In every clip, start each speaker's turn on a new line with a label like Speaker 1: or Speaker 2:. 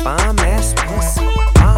Speaker 1: bomb ass pussy.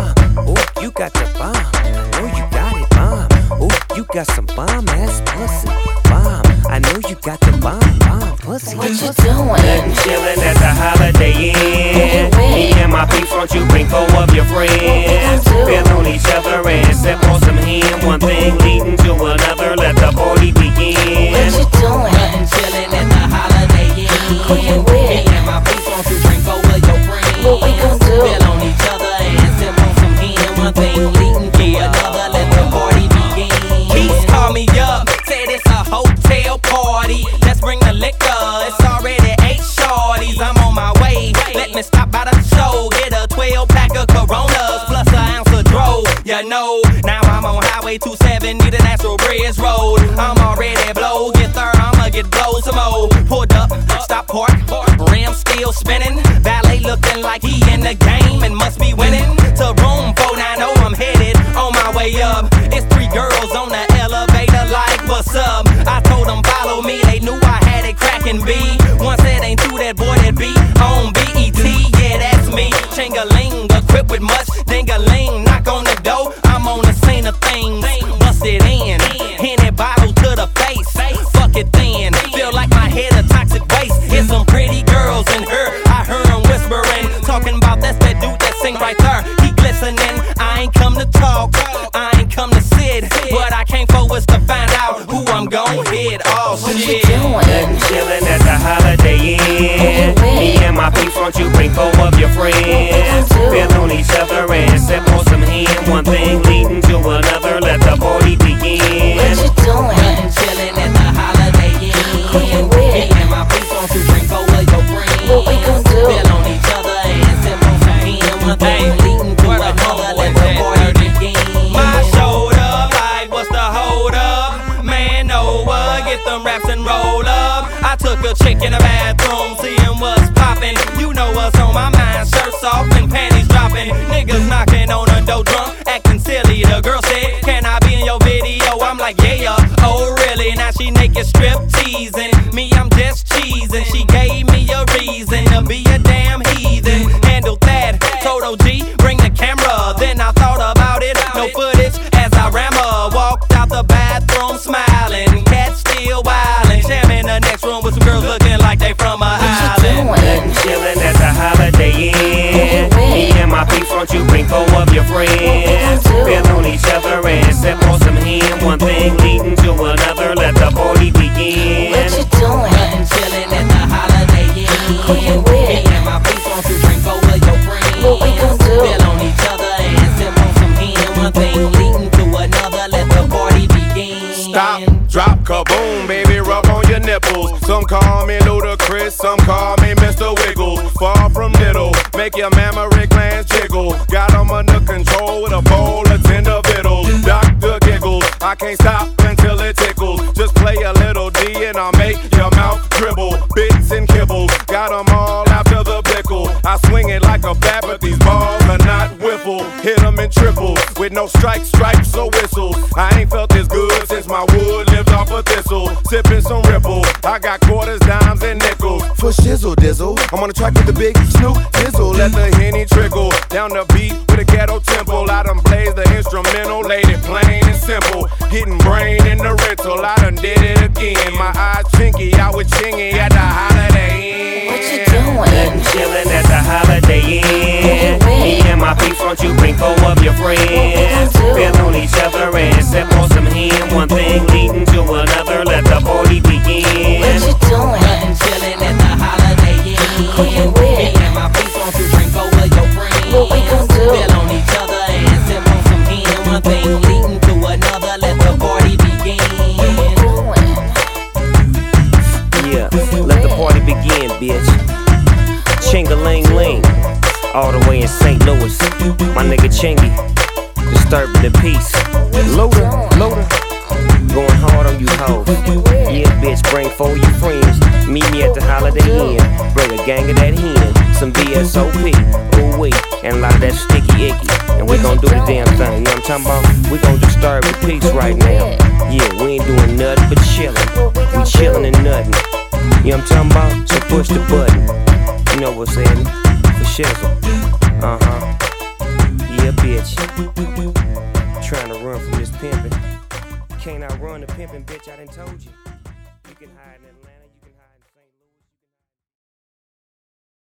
Speaker 1: Ooh, you got the bomb. I know you got it, bomb. Ooh, you got some bomb ass pussy. Bomb. I know you got the bomb pussy.
Speaker 2: What you doing?
Speaker 1: Nothing, chillin' at the Holiday Inn. Me and my peeps, won't you bring 4 of your friends? Feel on each other and sip on some hen. One thing leading to another, let the party begin.
Speaker 2: What you doing?
Speaker 3: Nothing, chillin' at the Holiday Inn.
Speaker 2: Who you with?
Speaker 3: Me and my peeps, won't you bring 4 of your friends?
Speaker 2: What we gon' do?
Speaker 3: Feel on each other and sip on some hen. One thing leading to another, let the party begin. Keith call me up, said it's a hotel party. Let's bring the liquor, it's already 8 shorties. I'm on my way, let me stop by the show. Get a 12-pack of Coronas plus an ounce of dro. You know, now I'm on Highway 270 to Natural Bridge Road. I'm already blow, get there, I'ma get blow some more. Pulled up, stop park, rim still spinning. Valet looking like he in the game and must be winning. To room 490, I'm headed on my way up. It's 3 girls on the elevator like, what's up? I told them follow me, they knew I had it crackin' B. One said ain't 2, that boy that be on BET, yeah that's me. Ching-a-ling, equipped with much ding-a-ling. Knock on the door, I'm on the scene of things. Bust it in, Henny bottle to the face. Fuck it then, feel like my head a toxic waste. Here's some pretty girls in her, I heard them whispering. Talking about that's that dude that sing right there, he glistening. I ain't come to talk, I ain't come to sit. What I came for was to find out who I'm gon' hit. Oh
Speaker 2: What you
Speaker 3: shit.
Speaker 2: doing?
Speaker 1: Nothing, chillin' at the Holiday Inn. Me and my peeps, won't you bring 4 of your friends? Feel on each other and sip on some hen. One thing leading to another, let the party begin.
Speaker 2: What you doing?
Speaker 3: Nothing, chillin' at the Holiday Inn.
Speaker 2: Who you with?
Speaker 3: Me and my peeps, won't you bring 4 of your friends?
Speaker 2: What we gon' do?
Speaker 3: Feel on each other and sip on some hen. One thing leading to another, let the party begin. My shoulder, like what's the hold up? Man over, get them raps and roll up. I took a chick in the bathroom, seeing what's poppin'. You know what's on my mind, shirts off and panties dropping. Niggas knocking on the door drunk, acting silly. The girl said, can I be in your video? I'm like, yeah, oh really? Now she naked strip teasing me, I'm just cheesing. She gave me a reason to be a damn heathen. Handled that, told OG, bring the camera. Then I thought about it, no footage as I ran her. Walked out the bathroom smiling, cat still wildin'. Jamming the next room with some girls looking like they from a island.
Speaker 1: Nothing, chillin' at the Holiday Inn. Me and my peeps, won't you bring 4 of your friends? Feel on each other and sip on some hen. One thing leading to another, let the party begin.
Speaker 2: What you doing?
Speaker 3: Nothing, chillin' at the Holiday Inn.
Speaker 2: Who you with?
Speaker 3: Me and my peeps, won't you bring 4 of your friends?
Speaker 2: What we gon' do?
Speaker 3: Feel on each other and sip on some hen. One thing leading to another, let the party begin.
Speaker 4: Stop, drop, kaboom, baby, rub on your nipples. Some call me Ludacris, some call me Mr. Wiggle. Far from little, make your mammary glands jiggle. Got 'em under control with a bowl of tender vittles. Dr. Giggles, I can't stop until it tickles. Just play a little D and I'll make your mouth dribble. Bits and kibbles, got 'em all after the pickle. I swing it like a bat, but these balls are not wiffle. Hit 'em in triples, with no strikes or whistles. I ain't felt this good since my wood lived off a thistle. Sipping some Ripple, I got quarters, dimes, and nickels. For shizzle dizzle, I'm on the track with the big Snoop Dizzle. Let the Henny trickle down the beat with a ghetto tempo. I done blaze the instrumental, laid it plain and simple. Getting brain in the rental, I done did it again. My eyes chinky, out with Chingy at the Holiday Inn.
Speaker 2: What you doing?
Speaker 1: Nothing, chillin' at the Holiday Inn. Me and my peeps, won't you bring 4 of your friends? Feel on each other and sip on some hen. One thing leading to another, let the party begin.
Speaker 2: What you doing?
Speaker 3: Nothing, chillin' at the Holiday Inn.
Speaker 2: Who you with?
Speaker 3: Me and my peeps, won't you bring 4 of your friends?
Speaker 2: What we gon' do?
Speaker 3: Feel on each other and sip on some hen. One thing leading to another, let the party begin.
Speaker 2: What you doing?
Speaker 1: Yeah, let the party begin, bitch. Ching-a-ling-ling, all the way in St. Louis. My nigga Chingy, disturbing the peace. Loader, going hard on you hoes. Yeah, bitch, bring 4 of your friends. Meet me at the Holiday Inn. Bring a gang of that hen, some BSOP, ooh wee, and a lot of that sticky icky. And we gon' do the damn thing, you know what I'm talking about? We gon' disturb the peace right now. Yeah, we ain't doing nothing but chillin'. We chillin' and nuttin'. You know what I'm talking about? So push the button. You know what's happening? For shizzle. Yeah, bitch. Trying to run from this pimpin'. Can't outrun the pimpin', bitch. I done told you. You can hide in that